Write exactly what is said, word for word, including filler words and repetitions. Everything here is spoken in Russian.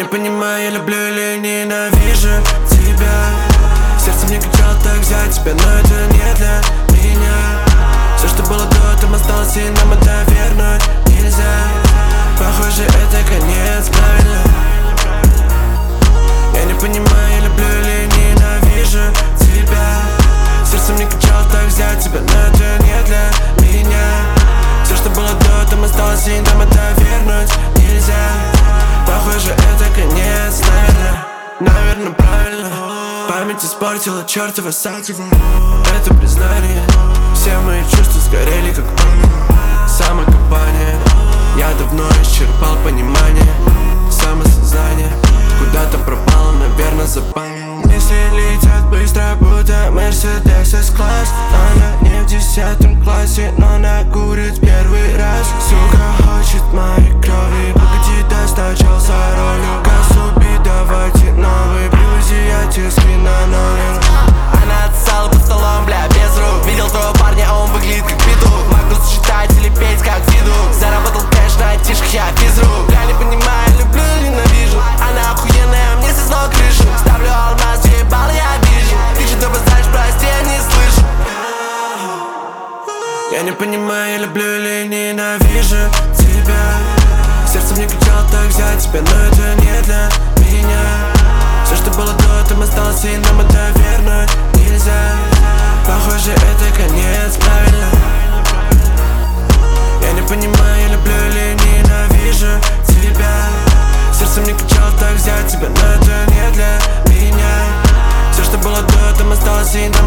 понимаю, я люблю или ненавижу тебя. Сердце мне кричало так взять тебя, но это не для меня. Все, что было до, там осталось, и нам это вернуть нельзя. Похоже, это конец, правильно? Я не понимаю, я люблю или ненавижу тебя. Сердце мне кричало так взять тебя, но это не для меня. Все, что было до, там осталось, и нам это вернуть нельзя. Похоже, это конец, наверное. Наверное, правильно. Память испортила чертова сатива. Это признание. Все мои чувства сгорели как пламя. Самокопание. Я давно исчерпал понимание. Самосознание куда-то пропало, наверное, запомнил. Мысли летят быстро, будто Мерседес С-класс. Она не в десятом классе, но она курит первый раз. Сука хочет моей крови. Погоди, достачался ролью. Газ убить, давайте новый. Блюзи, я тиски на номер. Она отсала под столом, бля, без рук. Видел твоего парня, а он выглядит как петух. Могу считать или петь как виду. Заработал кэш на айтишках, я физрук. Я не понимаю, люблю или ненавижу. Она охуенная, мне снесло крышу. Ставлю алмаз, ебал, я вижу. Ты что знаешь, прости, я не слышу. Я не понимаю, я люблю или ненавижу тебя. Сердце мне кричало так взять тебя, но это не для меня. Все, что было до, там осталось, и нам это вернуть нельзя. Похоже, это конец, правильно? Я не понимаю, я люблю или ненавижу тебя. Сердце мне кричало так взять тебя, но это не для меня. Все, что было до, там осталось, и нам